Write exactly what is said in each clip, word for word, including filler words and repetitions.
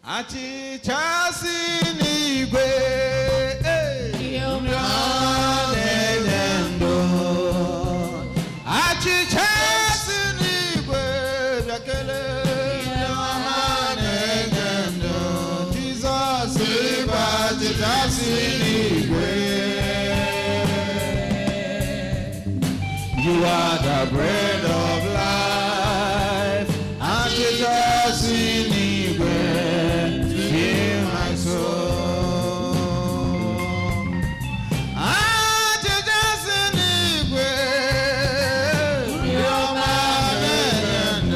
Achịchasị n'igwe na-enye ndụ. Achịchasị n'igwe bịa kelee ọma na-enye ndụ. Jizọs bụ achịchasị n'igwe. You are the bread of life. Achịchasị n'igwe. Hear my soul. Achịchasị n'igwe. You're my friend.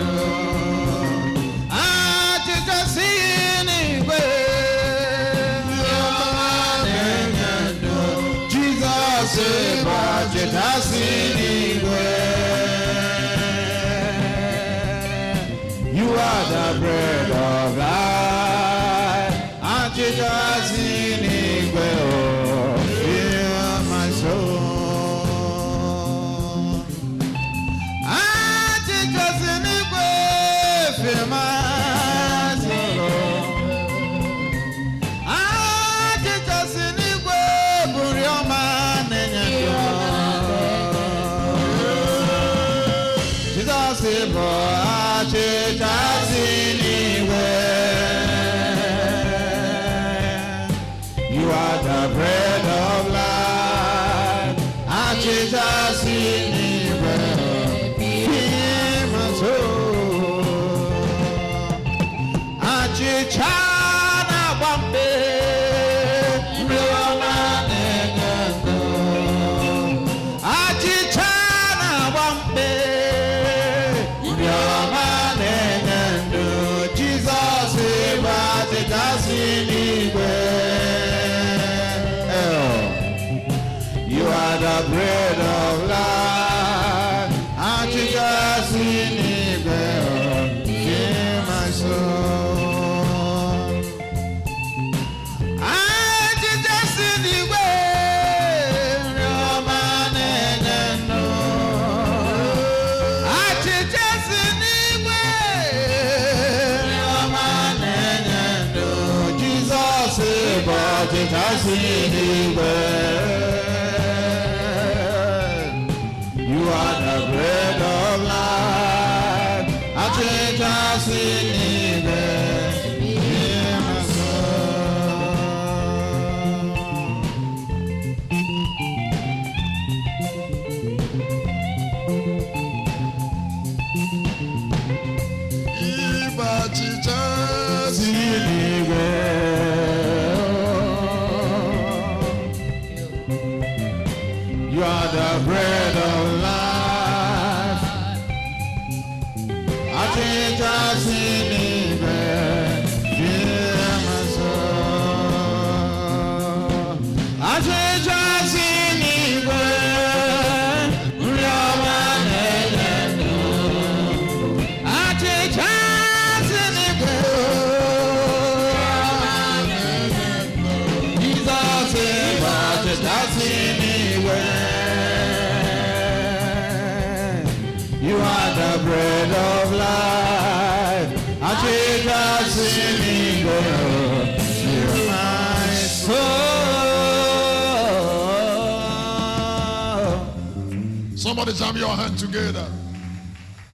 Achịchasị n'igwe. You're my friend. Jesus is achịchasị n'igwe. You are the bread of life. Achịchasị n'igwe, oh, fill my soul. Achịchasị n'igwe, fill my soul. Achịchasị n'igwe, bụ nri ọma na-enye ndụ. Jizọs bụ achịchasị n'igwe. You are the bread of life. Achịchasị n'igwe. Fill my soul. Achịcha na-agba mkpe. Nri ọma na-enye ndụ. Achịcha na-agba mkpe. Nri ọma na-enye ndụ. Jizọs bụ achịchasị n'igwe. You are the bread of life. Achịchasị n'igwe. Fill my soul. Achịchasị n'igwe. Nri ọma na-enye ndụ. Achịchasị n'igwe. Nri ọma na-enye ndụ. Jizọs bụ achịchasị n'igwe. You are the bread of life. Achịchasị n'igwe. Hear my soul. Ibe achịchasị n'igwe. You are the bread of life. Achịchasị n'igwe. Hear my soul. Achịchasị n'igwe. Nri ọma na-enye ndụ. Achịchasị n'igwe. Jizọs bụ achịchasị n'igwe. You are the bread of life. Achịchasị n'igwe. Fill my soul. Somebody jam your hand together.